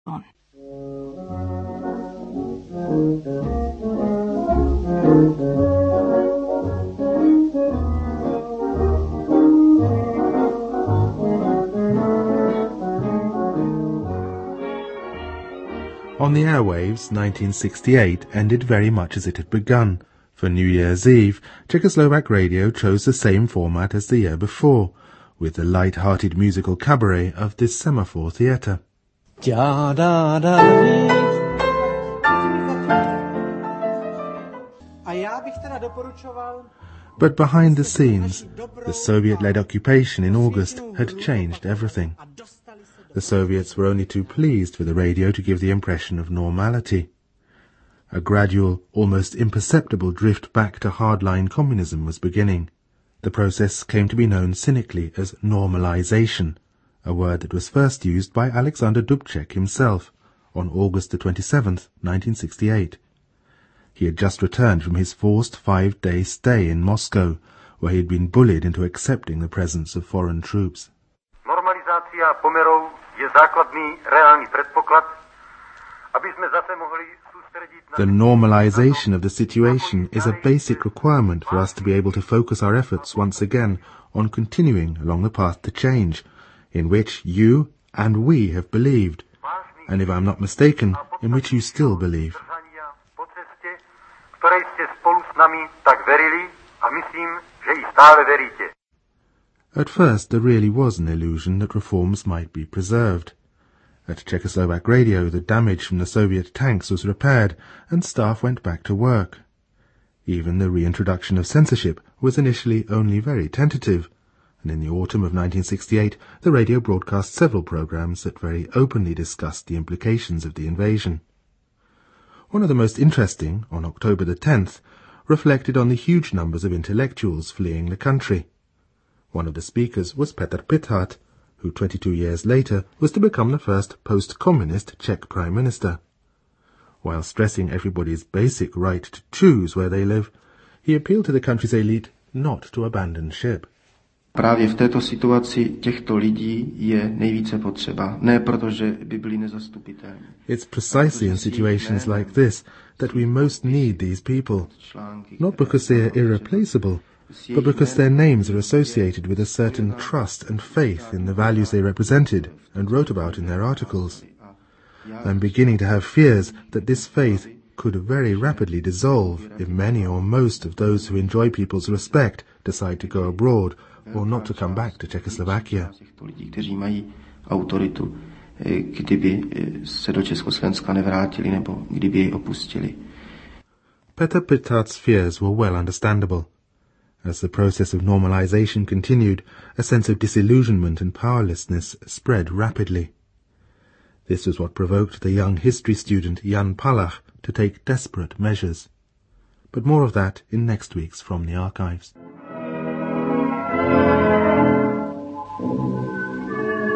on. On the airwaves, 1968 ended very much as it had begun. For New Year's Eve, Czechoslovak radio chose the same format as the year before, with the light-hearted musical cabaret of the Semaphore Theatre. But behind the scenes, the Soviet-led occupation in August had changed everything. The Soviets were only too pleased for the radio to give the impression of normality. A gradual, almost imperceptible drift back to hardline communism was beginning. The process came to be known cynically as normalization, a word that was first used by Alexander Dubček himself on August the 27th, 1968. He had just returned from his forced 5-day stay in Moscow, where he had been bullied into accepting the presence of foreign troops. Normalizácia pomerov je základný reálny predpoklad, aby sme zase mohli sústrediť na... The normalization of the situation is a basic requirement for us to be able to focus our efforts once again on continuing along the path to change, in which you and we have believed, and if I'm not mistaken, in which you still believe. Po ceste, ktorej ste spolu s nami tak verili a myslím, že i stále veríte. At first there really was an illusion that reforms might be preserved. At Czechoslovak radio the damage from the Soviet tanks was repaired and staff went back to work. Even the reintroduction of censorship was initially only very tentative, and in the autumn of 1968 the radio broadcast several programs that very openly discussed the implications of the invasion. One of the most interesting, on October the 10th, reflected on the huge numbers of intellectuals fleeing the country. One of the speakers was Petr Pithart, who 22 years later was to become the first post-communist Czech Prime Minister. While stressing everybody's basic right to choose where they live, he appealed to the country's elite not to abandon ship. Právě v této situaci těchto lidí je nejvíce potřeba, ne protože by byli nezastupitelní. It's precisely in situations like this that we most need these people, not because they are irreplaceable, but because their names are associated with a certain trust and faith in the values they represented and wrote about in their articles. I'm beginning to have fears that this faith could very rapidly dissolve if many or most of those who enjoy people's respect decide to go abroad or not to come back to Czechoslovakia. Kteří mají autoritu, kdyby se do Československa nevrátili nebo kdyby jej opustili. Petr Pithart's fears were well understandable. As the process of normalization continued, a sense of disillusionment and powerlessness spread rapidly. This was what provoked the young history student Jan Palach to take desperate measures. But more of that in next week's From the Archives.